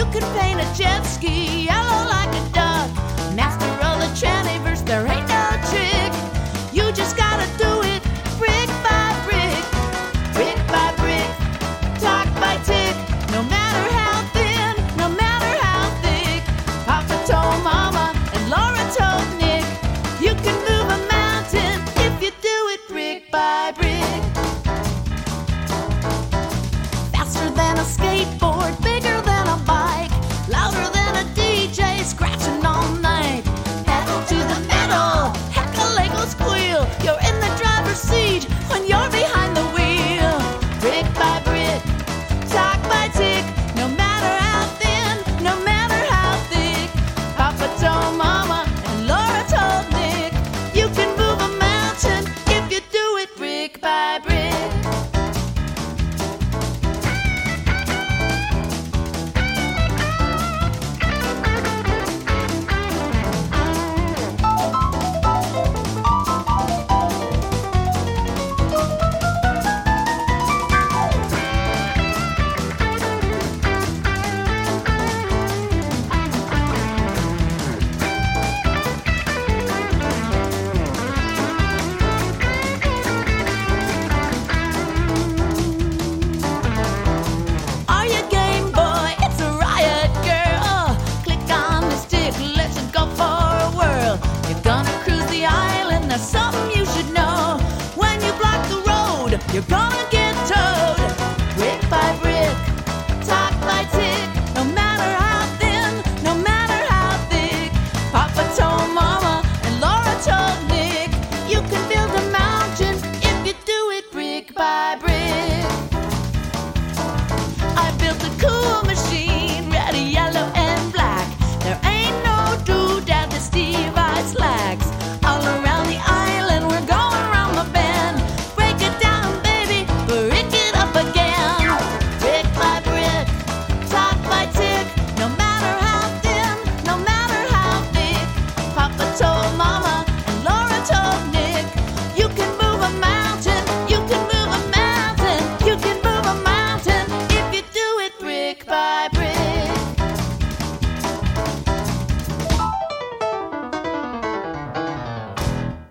You can paint a jet ski yellow like a duck. Master of the Trannyverse, there ain't no trick. You just gotta do it brick by brick, brick by brick, talk by tick. No matter how thin, no matter how thick. Papa told Mama and Laura told Nick, you can move a mountain if you do it brick by brick. Faster than a skateboard, bigger than a bike, louder than a DJ scratching all night. Pedal to the metal, heck a leg will squeal. You're in the driver's seat when you're behind the wheel. Brick by brick, talk by tick. No matter how thin, no matter how thick. Papa told Mama and Laura told Nick, you can move a mountain if you do it brick by brick. Are you game, boy? It's a riot, girl. Click on the stick, let's go for a whirl. You're gonna cruise the island, that's something you should know. When you block the road, you're gonna